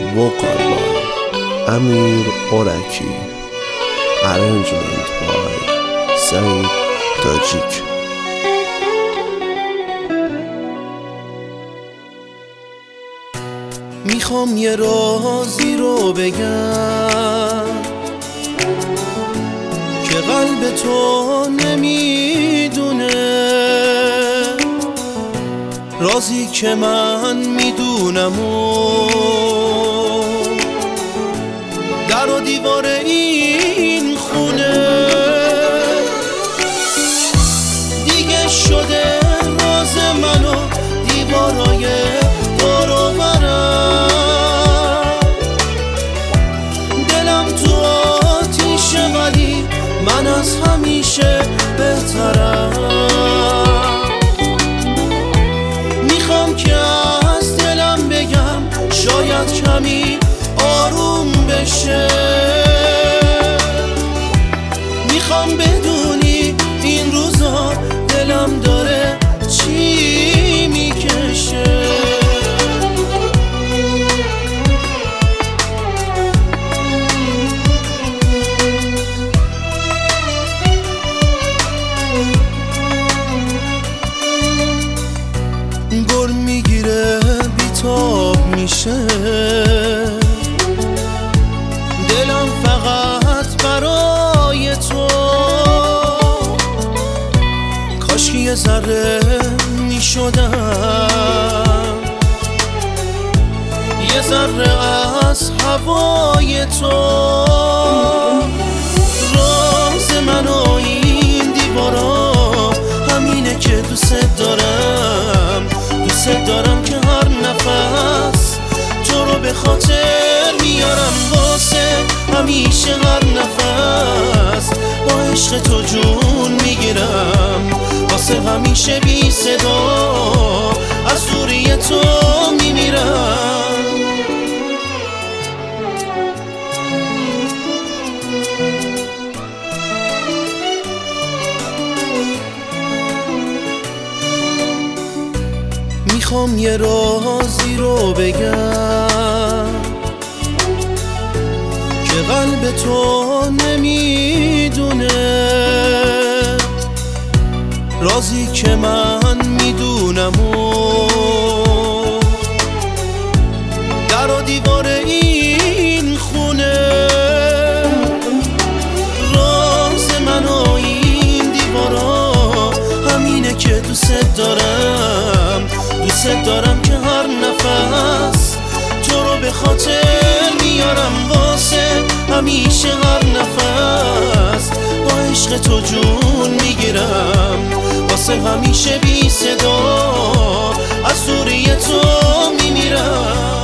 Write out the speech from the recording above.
vocal by Amir Oraki, arrangement by Saeed Tajik. میخوام یه رازی رو بگم که قلب تو نمیدونه، رازی که من میدونم و در و دیوار این خونه دیگه شده راز من و دیوارای دور و برم. دلم تو آتیشه ولی من از همیشه بهترم. میخوام که از دلم بگم شاید کمی آروم بشه. میخوام بدونی این روزا دلم داره چی میکشه. گل میگیره بیتاب میشه، دلم فقط برای تو. کاش که یه ذره میشدم یه ذره از هوای تو. راز من و این دیوارا همینه که دوست دارم که هر نفس تو رو به خاطر میارم. واسه همیشه هر نفس با عشق تو جون میگیرم. واسه همیشه بی صدا از دوری تو میمیرم. میخوام یه رازی رو بگم که قلب تو نمیدونه، رازی که من میدونم و در و دیوار این خونه راز من و این دیوارا همینه که دوست دارم که هر نفس تو رو به خاطر میارم. واسه همیشه هر نفس با عشق تو جون میگیرم. واسه همیشه بی صدا از دوری تو میمیرم.